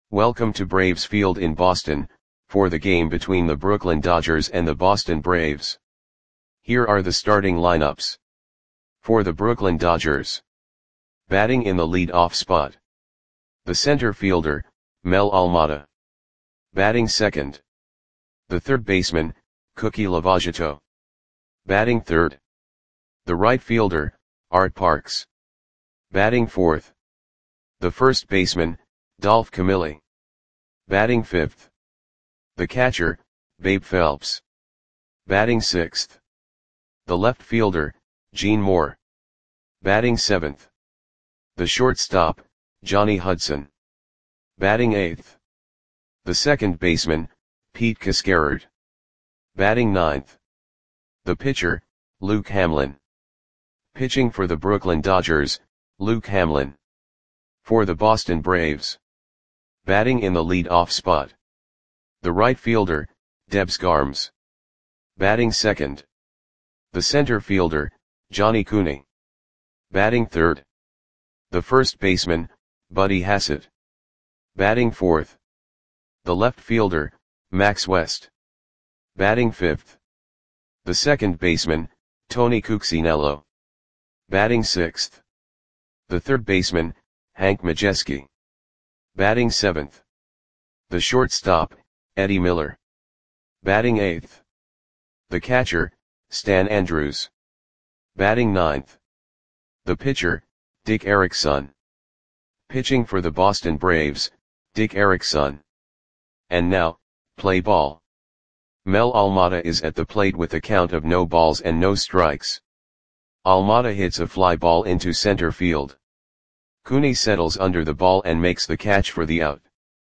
Welcome to Braves Field in Boston, for the game between the Brooklyn Dodgers and the Boston Braves. Here are the starting lineups. For the Brooklyn Dodgers. Batting in the lead-off spot. The center fielder, Mel Almada. Batting second. The third baseman, Cookie Lavagetto. Batting third. The right fielder, Art Parks. Batting fourth. The first baseman, Dolph Camilli. Batting fifth. The catcher, Babe Phelps. Batting sixth. The left fielder, Gene Moore. Batting seventh. The shortstop, Johnny Hudson. Batting eighth. The second baseman, Pete Cascarard. Batting ninth. The pitcher, Luke Hamlin. Pitching for the Brooklyn Dodgers, Luke Hamlin. For the Boston Braves. Batting in the lead-off spot. The right fielder, Debs Garms. Batting second. The center fielder, Johnny Cooney. Batting third. The first baseman, Buddy Hassett. Batting fourth. The left fielder, Max West. Batting fifth. The second baseman, Tony Cuccinello. Batting sixth. The third baseman, Hank Majeski. Batting seventh. The shortstop, Eddie Miller. Batting eighth. The catcher, Stan Andrews. Batting ninth. The pitcher, Dick Erickson. Pitching for the Boston Braves, Dick Erickson. And now, play ball. Mel Almada is at the plate with a count of no balls and no strikes. Almada hits a fly ball into center field. Cooney settles under the ball and makes the catch for the out.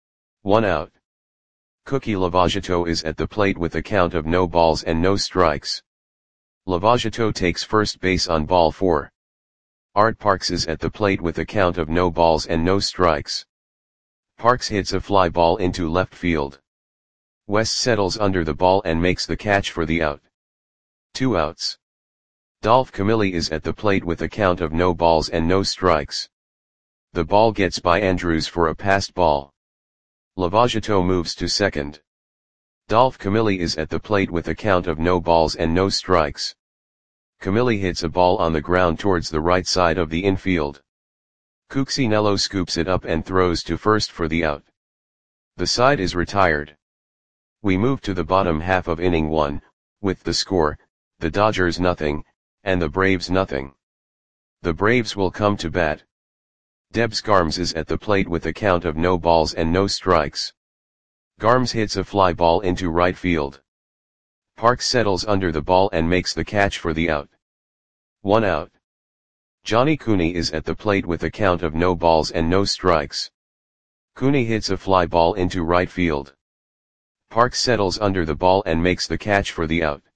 1 out. Cookie Lavagetto is at the plate with a count of no balls and no strikes. Lavagetto takes first base on ball 4. Art Parks is at the plate with a count of no balls and no strikes. Parks hits a fly ball into left field. West settles under the ball and makes the catch for the out. 2 outs. Dolph Camilli is at the plate with a count of no balls and no strikes. The ball gets by Andrews for a passed ball. Lavagetto moves to second. Dolph Camilli is at the plate with a count of no balls and no strikes. Camilli hits a ball on the ground towards the right side of the infield. Cuccinello scoops it up and throws to first for the out. The side is retired. We move to the bottom half of inning 1, with the score, the Dodgers nothing, and the Braves nothing. The Braves will come to bat. Debs Garms is at the plate with a count of no balls and no strikes. Garms hits a fly ball into right field. Parks settles under the ball and makes the catch for the out. 1 out. Johnny Cooney is at the plate with a count of no balls and no strikes. Cooney hits a fly ball into right field. Parks settles under the ball and makes the catch for the out.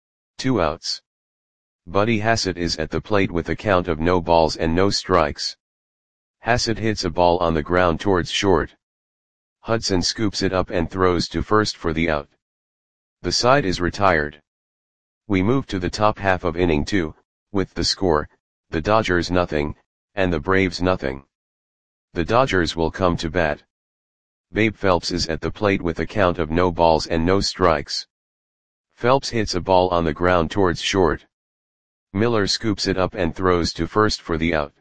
2 outs. Buddy Hassett is at the plate with a count of no balls and no strikes. Hassett hits a ball on the ground towards short. Hudson scoops it up and throws to first for the out. The side is retired. We move to the top half of inning 2, with the score, the Dodgers nothing, and the Braves nothing. The Dodgers will come to bat. Babe Phelps is at the plate with a count of no balls and no strikes. Phelps hits a ball on the ground towards short. Miller scoops it up and throws to first for the out.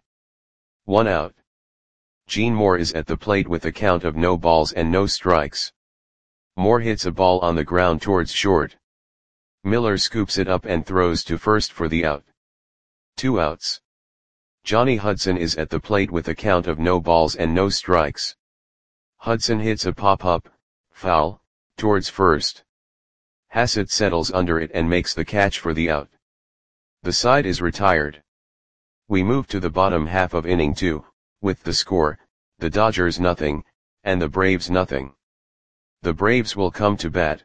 1 out. Gene Moore is at the plate with a count of no balls and no strikes. Moore hits a ball on the ground towards short. Miller scoops it up and throws to first for the out. 2 outs. Johnny Hudson is at the plate with a count of no balls and no strikes. Hudson hits a pop-up, foul, towards first. Hassett settles under it and makes the catch for the out. The side is retired. We move to the bottom half of inning 2, with the score, the Dodgers nothing, and the Braves nothing. The Braves will come to bat.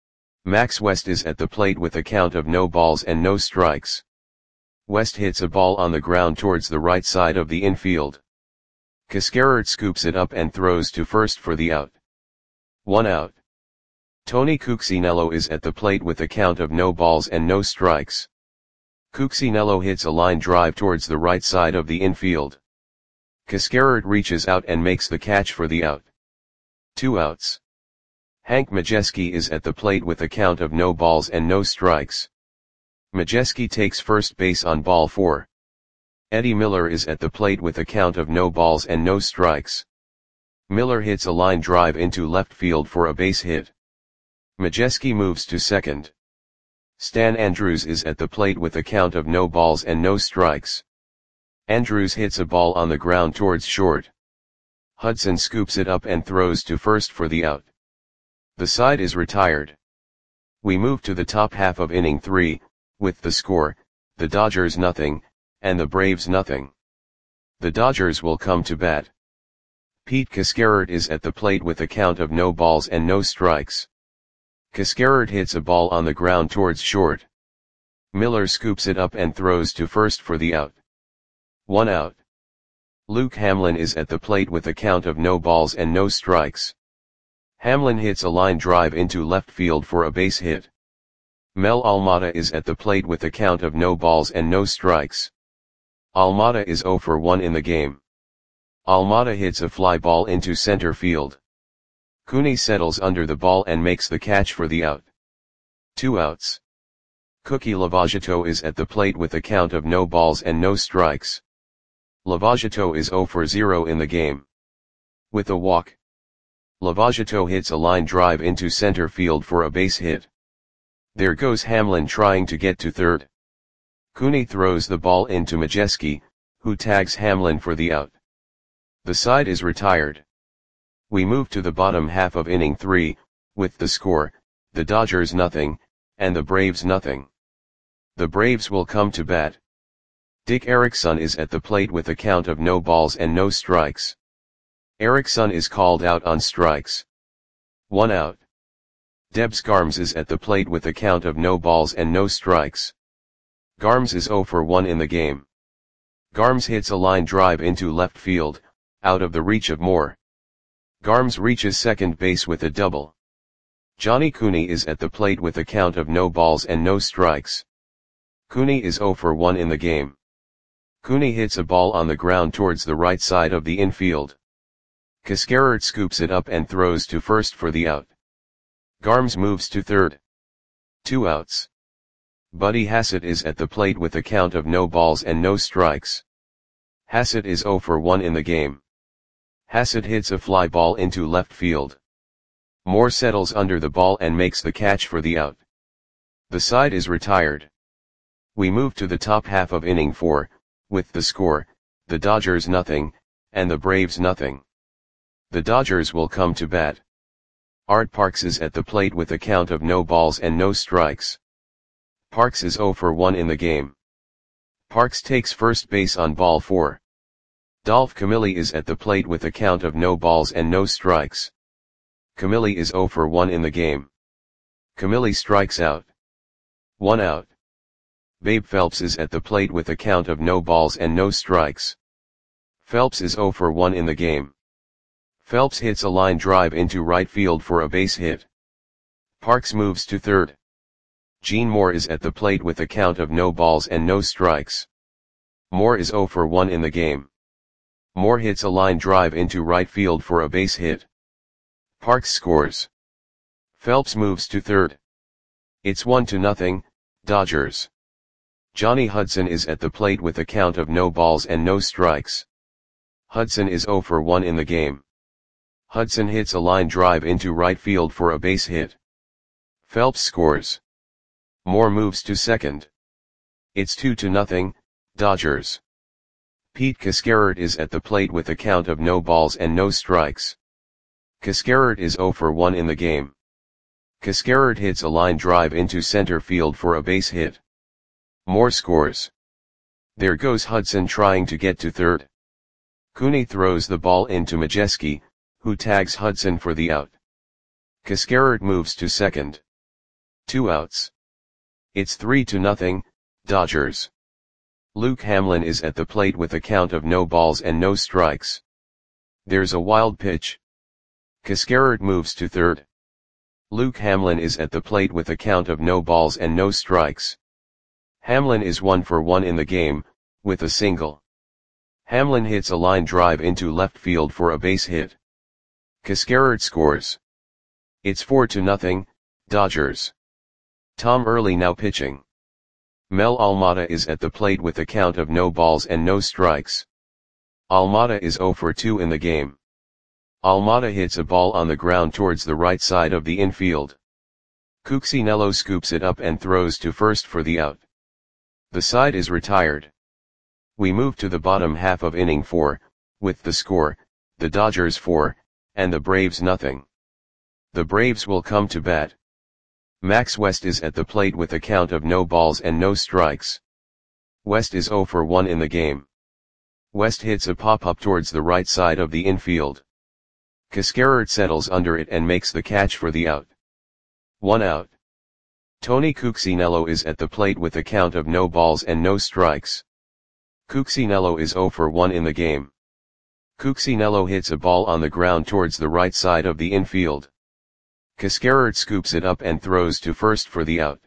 Max West is at the plate with a count of no balls and no strikes. West hits a ball on the ground towards the right side of the infield. Cascarard scoops it up and throws to first for the out. 1 out. Tony Cuccinello is at the plate with a count of no balls and no strikes. Cuccinello hits a line drive towards the right side of the infield. Cascarard reaches out and makes the catch for the out. 2 outs. Hank Majeski is at the plate with a count of no balls and no strikes. Majeski takes first base on ball 4. Eddie Miller is at the plate with a count of no balls and no strikes. Miller hits a line drive into left field for a base hit. Majeski moves to second. Stan Andrews is at the plate with a count of no balls and no strikes. Andrews hits a ball on the ground towards short. Hudson scoops it up and throws to first for the out. The side is retired. We move to the top half of inning 3, with the score, the Dodgers nothing, and the Braves nothing. The Dodgers will come to bat. Pete Cascarert is at the plate with a count of no balls and no strikes. Cascarert hits a ball on the ground towards short. Miller scoops it up and throws to first for the out. 1 out. Luke Hamlin is at the plate with a count of no balls and no strikes. Hamlin hits a line drive into left field for a base hit. Mel Almada is at the plate with a count of no balls and no strikes. Almada is 0 for 1 in the game. Almada hits a fly ball into center field. Cooney settles under the ball and makes the catch for the out. 2 outs. Cookie Lavagetto is at the plate with a count of no balls and no strikes. Lavagetto is 0 for 0 in the game. With a walk, Lavagetto hits a line drive into center field for a base hit. There goes Hamlin trying to get to third. Cooney throws the ball into Majeski, who tags Hamlin for the out. The side is retired. We move to the bottom half of inning 3, with the score, the Dodgers nothing, and the Braves nothing. The Braves will come to bat. Dick Erickson is at the plate with a count of no balls and no strikes. Erickson is called out on strikes. 1 out. Debs Garms is at the plate with a count of no balls and no strikes. Garms is 0 for 1 in the game. Garms hits a line drive into left field, out of the reach of Moore. Garms reaches second base with a double. Johnny Cooney is at the plate with a count of no balls and no strikes. Cooney is 0 for 1 in the game. Cooney hits a ball on the ground towards the right side of the infield. Cascarert scoops it up and throws to first for the out. Garms moves to third. 2 outs. Buddy Hassett is at the plate with a count of no balls and no strikes. Hassett is 0 for 1 in the game. Hassett hits a fly ball into left field. Moore settles under the ball and makes the catch for the out. The side is retired. We move to the top half of inning 4, with the score, the Dodgers nothing, and the Braves nothing. The Dodgers will come to bat. Art Parks is at the plate with a count of no balls and no strikes. Parks is 0 for 1 in the game. Parks takes first base on ball 4. Dolph Camilli is at the plate with a count of no balls and no strikes. Camilli is 0 for 1 in the game. Camilli strikes out. 1 out. Babe Phelps is at the plate with a count of no balls and no strikes. Phelps is 0 for 1 in the game. Phelps hits a line drive into right field for a base hit. Parks moves to third. Gene Moore is at the plate with a count of no balls and no strikes. Moore is 0 for 1 in the game. Moore hits a line drive into right field for a base hit. Parks scores. Phelps moves to third. It's 1-0, Dodgers. Johnny Hudson is at the plate with a count of no balls and no strikes. Hudson is 0 for 1 in the game. Hudson hits a line drive into right field for a base hit. Phelps scores. Moore moves to second. It's 2-0, Dodgers. Pete Cascarert is at the plate with a count of no balls and no strikes. Cascarert is 0 for 1 in the game. Cascarert hits a line drive into center field for a base hit. Moore scores. There goes Hudson trying to get to third. Cooney throws the ball into Majeski, who tags Hudson for the out. Cascarert moves to second. 2 outs. It's 3-0, Dodgers. Luke Hamlin is at the plate with a count of no balls and no strikes. There's a wild pitch. Cascarert moves to third. Luke Hamlin is at the plate with a count of no balls and no strikes. Hamlin is 1 for 1 in the game, with a single. Hamlin hits a line drive into left field for a base hit. Cascarard scores. It's 4-0, Dodgers. Tom Early now pitching. Mel Almada is at the plate with a count of no balls and no strikes. Almada is 0 for 2 in the game. Almada hits a ball on the ground towards the right side of the infield. Cuccinello scoops it up and throws to first for the out. The side is retired. We move to the bottom half of inning 4, with the score, the Dodgers 4, and the Braves nothing. The Braves will come to bat. Max West is at the plate with a count of no balls and no strikes. West is 0 for 1 in the game. West hits a pop-up towards the right side of the infield. Cascarard settles under it and makes the catch for the out. 1 out. Tony Cuccinello is at the plate with a count of no balls and no strikes. Cuccinello is 0 for 1 in the game. Cuccinello hits a ball on the ground towards the right side of the infield. Cascarard scoops it up and throws to first for the out.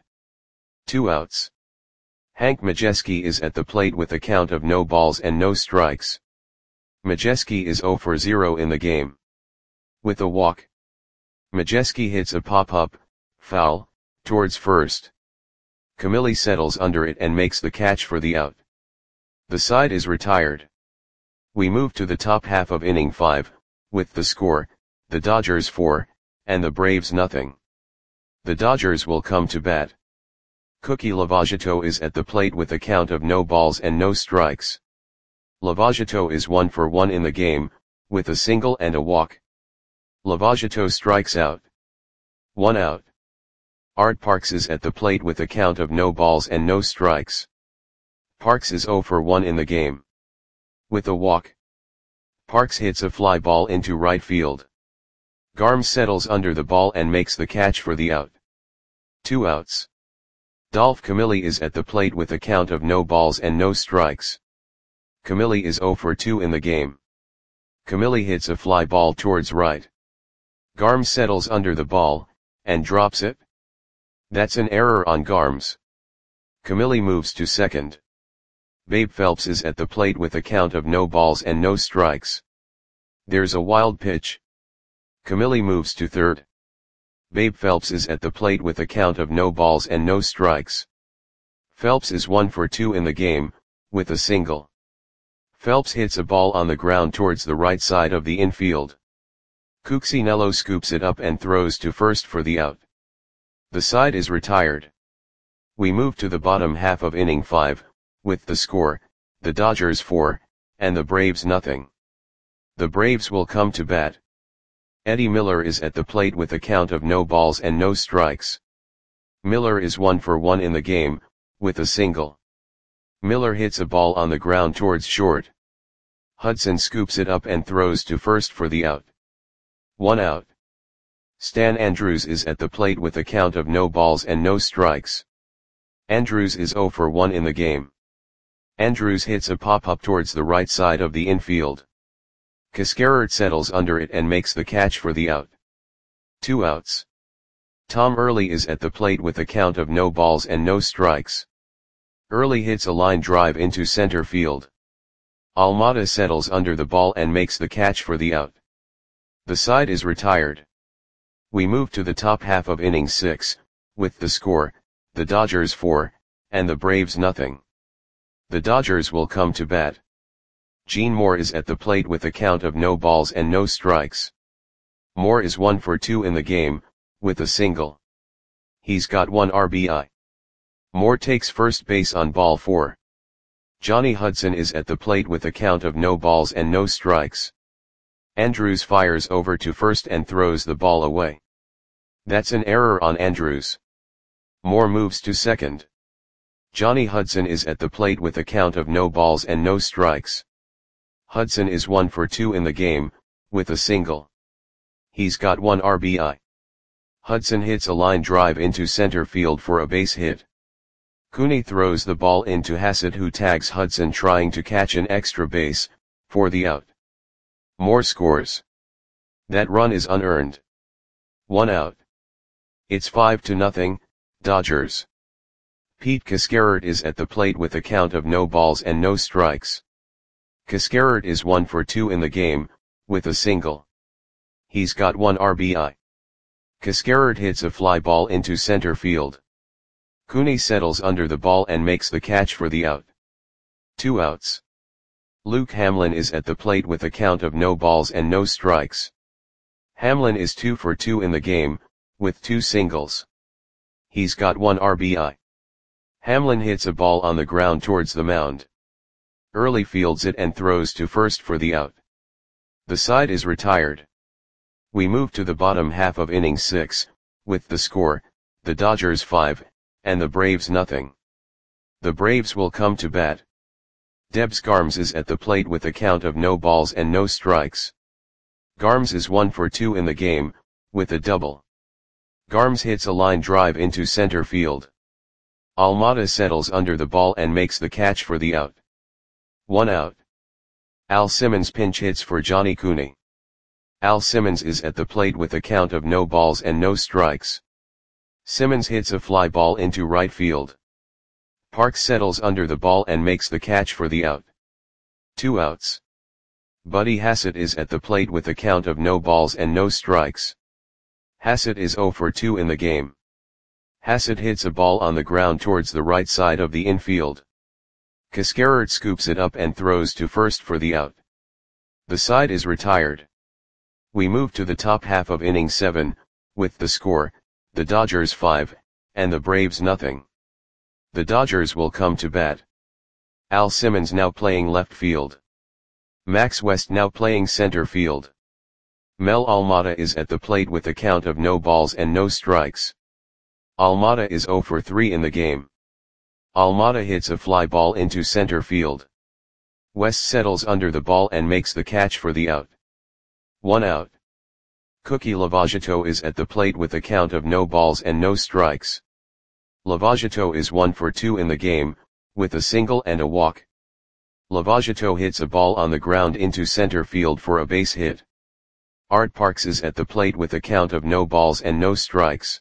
2 outs. Hank Majeski is at the plate with a count of no balls and no strikes. Majeski is 0 for 0 in the game. With a walk, Majeski hits a pop-up, foul, towards first. Camilli settles under it and makes the catch for the out. The side is retired. We move to the top half of inning 5, with the score, the Dodgers 4, and the Braves nothing. The Dodgers will come to bat. Cookie Lavagetto is at the plate with a count of no balls and no strikes. Lavagetto is 1 for 1 in the game, with a single and a walk. Lavagetto strikes out. 1 out. Art Parks is at the plate with a count of no balls and no strikes. Parks is 0 for 1 in the game. With a walk, Parks hits a fly ball into right field. Garm settles under the ball and makes the catch for the out. 2 outs. Dolph Camilli is at the plate with a count of no balls and no strikes. Camilli is 0 for 2 in the game. Camilli hits a fly ball towards right. Garm settles under the ball, and drops it. That's an error on Garm's. Camilli moves to second. Babe Phelps is at the plate with a count of no balls and no strikes. There's a wild pitch. Camilli moves to third. Babe Phelps is at the plate with a count of no balls and no strikes. Phelps is 1 for 2 in the game, with a single. Phelps hits a ball on the ground towards the right side of the infield. Cuccinello scoops it up and throws to first for the out. The side is retired. We move to the bottom half of inning 5, with the score, the Dodgers 4, and the Braves nothing. The Braves will come to bat. Eddie Miller is at the plate with a count of no balls and no strikes. Miller is 1 for 1 in the game, with a single. Miller hits a ball on the ground towards short. Hudson scoops it up and throws to first for the out. 1 out. Stan Andrews is at the plate with a count of no balls and no strikes. Andrews is 0 for 1 in the game. Andrews hits a pop-up towards the right side of the infield. Cascarard settles under it and makes the catch for the out. 2 outs. Tom Early is at the plate with a count of no balls and no strikes. Early hits a line drive into center field. Almada settles under the ball and makes the catch for the out. The side is retired. We move to the top half of inning 6, with the score, the Dodgers 4, and the Braves nothing. The Dodgers will come to bat. Gene Moore is at the plate with a count of no balls and no strikes. Moore is 1 for 2 in the game, with a single. He's got 1 RBI. Moore takes first base on ball 4. Johnny Hudson is at the plate with a count of no balls and no strikes. Andrews fires over to first and throws the ball away. That's an error on Andrews. Moore moves to second. Johnny Hudson is at the plate with a count of no balls and no strikes. Hudson is 1 for 2 in the game, with a single. He's got 1 RBI. Hudson hits a line drive into center field for a base hit. Cooney throws the ball into Hassett, who tags Hudson trying to catch an extra base, for the out. Moore scores. That run is unearned. 1 out. It's 5-0, Dodgers. Pete Cascarard is at the plate with a count of no balls and no strikes. Cascarard is 1 for 2 in the game, with a single. He's got 1 RBI. Cascarard hits a fly ball into center field. Cooney settles under the ball and makes the catch for the out. 2 outs. Luke Hamlin is at the plate with a count of no balls and no strikes. Hamlin is 2 for 2 in the game, with 2 singles. He's got 1 RBI. Hamlin hits a ball on the ground towards the mound. Early fields it and throws to first for the out. The side is retired. We move to the bottom half of inning 6, with the score, the Dodgers 5, and the Braves nothing. The Braves will come to bat. Debs Garms is at the plate with a count of no balls and no strikes. Garms is 1 for 2 in the game, with a double. Garms hits a line drive into center field. Almada settles under the ball and makes the catch for the out. 1 out. Al Simmons pinch hits for Johnny Cooney. Al Simmons is at the plate with a count of no balls and no strikes. Simmons hits a fly ball into right field. Parks settles under the ball and makes the catch for the out. 2 outs. Buddy Hassett is at the plate with a count of no balls and no strikes. Hassett is 0 for 2 in the game. Hassett hits a ball on the ground towards the right side of the infield. Cascarard scoops it up and throws to first for the out. The side is retired. We move to the top half of inning 7, with the score, the Dodgers 5, and the Braves nothing. The Dodgers will come to bat. Al Simmons now playing left field. Max West now playing center field. Mel Almada is at the plate with a count of no balls and no strikes. Almada is 0 for 3 in the game. Almada hits a fly ball into center field. West settles under the ball and makes the catch for the out. 1 out. Cookie Lavagetto is at the plate with a count of no balls and no strikes. Lavagetto is 1 for 2 in the game, with a single and a walk. Lavagetto hits a ball on the ground into center field for a base hit. Art Parks is at the plate with a count of no balls and no strikes.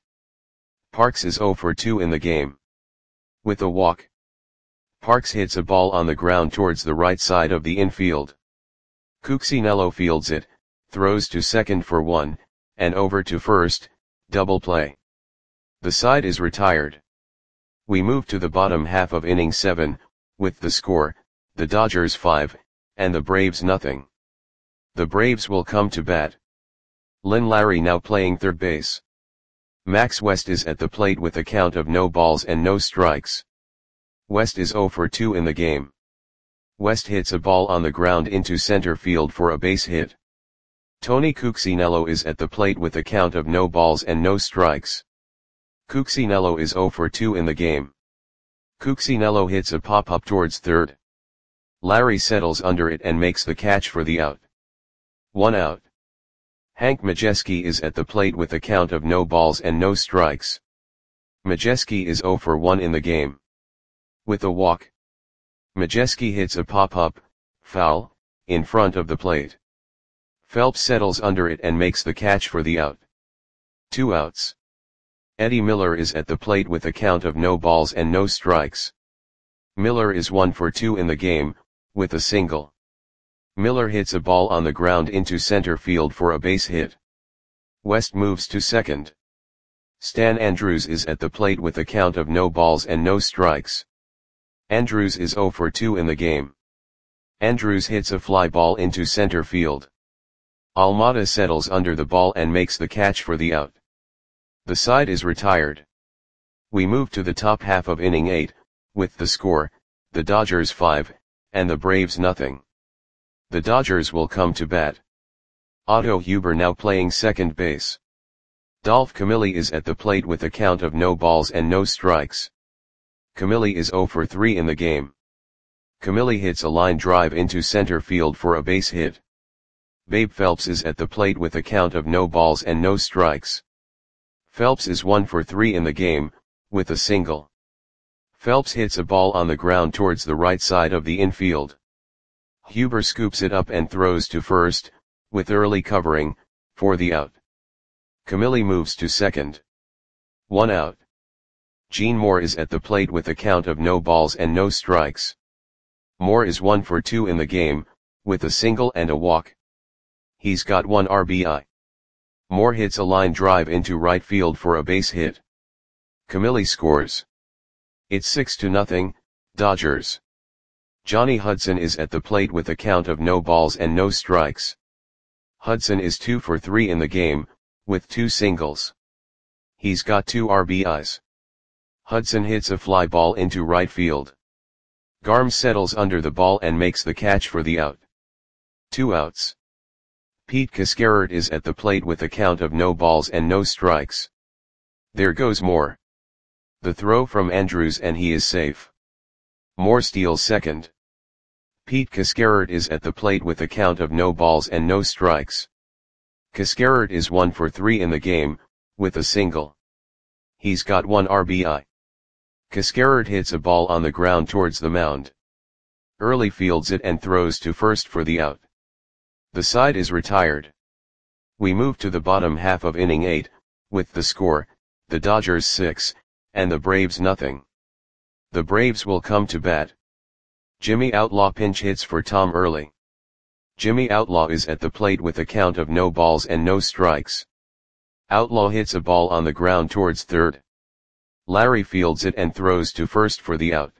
Parks is 0 for 2 in the game. With a walk. Parks hits a ball on the ground towards the right side of the infield. Cuccinello fields it, throws to second for 1, and over to first, double play. The side is retired. We move to the bottom half of inning 7, with the score, the Dodgers 5, and the Braves nothing. The Braves will come to bat. Lynn Larry now playing third base. Max West is at the plate with a count of no balls and no strikes. West is 0 for 2 in the game. West hits a ball on the ground into center field for a base hit. Tony Cuccinello is at the plate with a count of no balls and no strikes. Cuccinello is 0 for 2 in the game. Cuccinello hits a pop-up towards third. Larry settles under it and makes the catch for the out. 1 out. Hank Majeski is at the plate with a count of no balls and no strikes. Majeski is 0 for 1 in the game. With a walk. Majeski hits a pop-up, foul, in front of the plate. Phelps settles under it and makes the catch for the out. 2 outs. Eddie Miller is at the plate with a count of no balls and no strikes. Miller is 1 for 2 in the game, with a single. Miller hits a ball on the ground into center field for a base hit. West moves to second. Stan Andrews is at the plate with a count of no balls and no strikes. Andrews is 0 for 2 in the game. Andrews hits a fly ball into center field. Almada settles under the ball and makes the catch for the out. The side is retired. We move to the top half of inning 8, with the score, the Dodgers 5, and the Braves nothing. The Dodgers will come to bat. Otto Huber now playing second base. Dolph Camilli is at the plate with a count of no balls and no strikes. Camilli is 0 for 3 in the game. Camilli hits a line drive into center field for a base hit. Babe Phelps is at the plate with a count of no balls and no strikes. Phelps is 1 for 3 in the game, with a single. Phelps hits a ball on the ground towards the right side of the infield. Huber scoops it up and throws to first, with early covering, for the out. Camilli moves to second. 1 out. Gene Moore is at the plate with a count of no balls and no strikes. Moore is 1 for 2 in the game, with a single and a walk. He's got 1 RBI. Moore hits a line drive into right field for a base hit. Camilli scores. It's 6-0, Dodgers. Johnny Hudson is at the plate with a count of no balls and no strikes. Hudson is 2 for 3 in the game, with 2 singles. He's got 2 RBIs. Hudson hits a fly ball into right field. Garm settles under the ball and makes the catch for the out. 2 outs. Pete Cascarert is at the plate with a count of no balls and no strikes. There goes Moore. The throw from Andrews and he is safe. Moore steals second. Pete Cascarert is at the plate with a count of no balls and no strikes. Cascarert is 1 for 3 in the game, with a single. He's got 1 RBI. Cascarert hits a ball on the ground towards the mound. Early fields it and throws to first for the out. The side is retired. We move to the bottom half of inning 8, with the score, the Dodgers 6, and the Braves nothing. The Braves will come to bat. Jimmy Outlaw pinch hits for Tom Early. Jimmy Outlaw is at the plate with a count of no balls and no strikes. Outlaw hits a ball on the ground towards third. Larry fields it and throws to first for the out.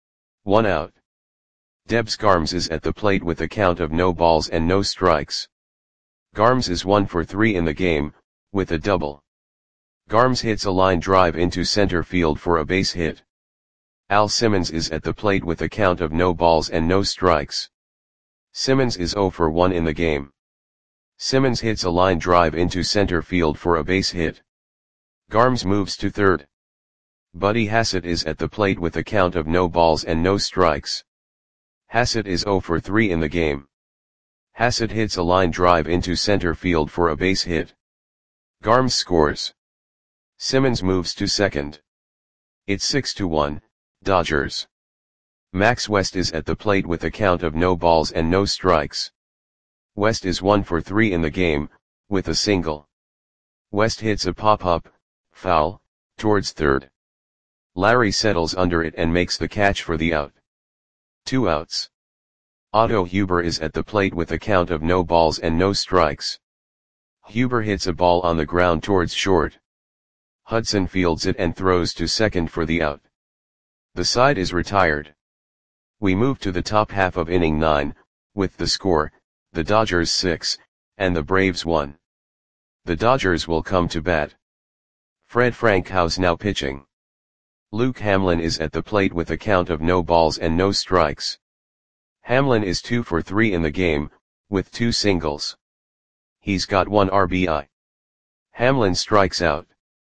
1 out. Debs Garms is at the plate with a count of no balls and no strikes. Garms is 1 for 3 in the game, with a double. Garms hits a line drive into center field for a base hit. Al Simmons is at the plate with a count of no balls and no strikes. Simmons is 0 for 1 in the game. Simmons hits a line drive into center field for a base hit. Garms moves to third. Buddy Hassett is at the plate with a count of no balls and no strikes. Hassett is 0 for 3 in the game. Hassett hits a line drive into center field for a base hit. Garms scores. Simmons moves to second. It's 6-1, Dodgers. Max West is at the plate with a count of no balls and no strikes. West is 1 for 3 in the game, with a single. West hits a pop-up, foul, towards third. Larry settles under it and makes the catch for the out. 2 outs. Otto Huber is at the plate with a count of no balls and no strikes. Huber hits a ball on the ground towards short. Hudson fields it and throws to second for the out. The side is retired. We move to the top half of inning 9, with the score, the Dodgers 6, and the Braves 1. The Dodgers will come to bat. Fred Frankhouse now pitching. Luke Hamlin is at the plate with a count of no balls and no strikes. Hamlin is 2 for 3 in the game, with 2 singles. He's got 1 RBI. Hamlin strikes out.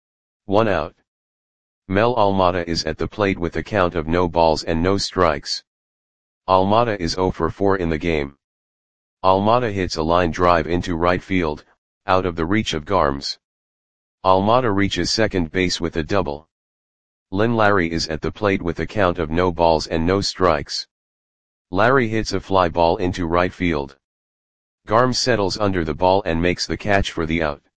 1 out. Mel Almada is at the plate with a count of no balls and no strikes. Almada is 0 for 4 in the game. Almada hits a line drive into right field, out of the reach of Garms. Almada reaches second base with a double. Lynn Larry is at the plate with a count of no balls and no strikes. Larry hits a fly ball into right field. Garms settles under the ball and makes the catch for the out.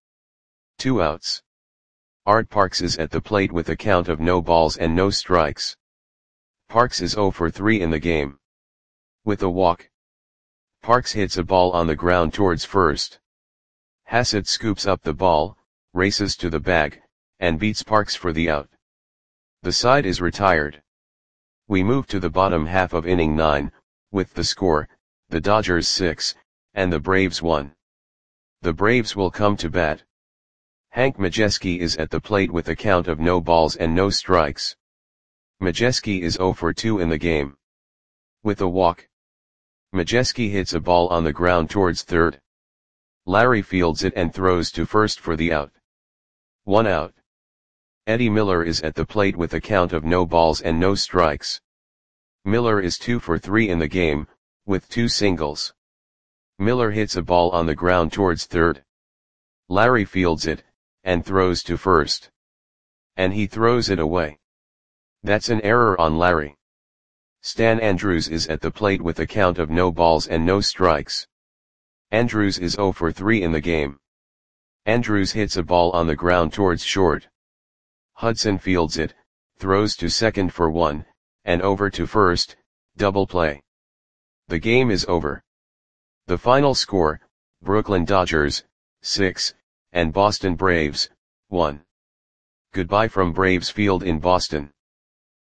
2 outs. Art Parks is at the plate with a count of no balls and no strikes. Parks is 0 for 3 in the game. With a walk. Parks hits a ball on the ground towards first. Hassett scoops up the ball, races to the bag, and beats Parks for the out. The side is retired. We move to the bottom half of inning 9, with the score, the Dodgers 6, and the Braves 1. The Braves will come to bat. Hank Majeski is at the plate with a count of no balls and no strikes. Majeski is 0 for 2 in the game. With a walk. Majeski hits a ball on the ground towards third. Larry fields it and throws to first for the out. 1 out. Eddie Miller is at the plate with a count of no balls and no strikes. Miller is 2 for 3 in the game, with 2 singles. Miller hits a ball on the ground towards third. Larry fields it, and throws to first. And he throws it away. That's an error on Larry. Stan Andrews is at the plate with a count of no balls and no strikes. Andrews is 0 for 3 in the game. Andrews hits a ball on the ground towards short. Hudson fields it, throws to second for 1, and over to first, double play. The game is over. The final score, Brooklyn Dodgers, 6, and Boston Braves, 1. Goodbye from Braves Field in Boston.